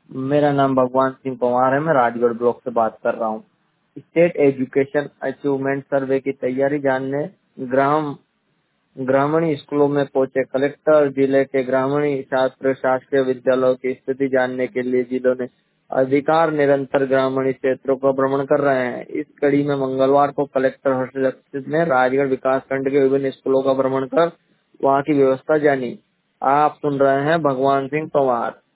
मेरा नाम भगवान सिंह पंवार है। मैं राजगढ़ ब्लॉक से बात कर रहा हूँ। स्टेट एजुकेशन अचीवमेंट सर्वे की तैयारी जानने ग्रामीण स्कूलों में पहुंचे कलेक्टर जिले के ग्रामीण छात्र शासकीय विद्यालयों की स्थिति जानने के लिए जिलों ने अधिकार निरंतर ग्रामीण क्षेत्रों का भ्रमण कर रहे हैं। इस कड़ी में मंगलवार को कलेक्टर हर्षदीप ने राजगढ़ विकास खंड के विभिन्न स्कूलों का भ्रमण कर वहां की व्यवस्था जानी। आप सुन रहे हैं भगवान सिंह पंवार।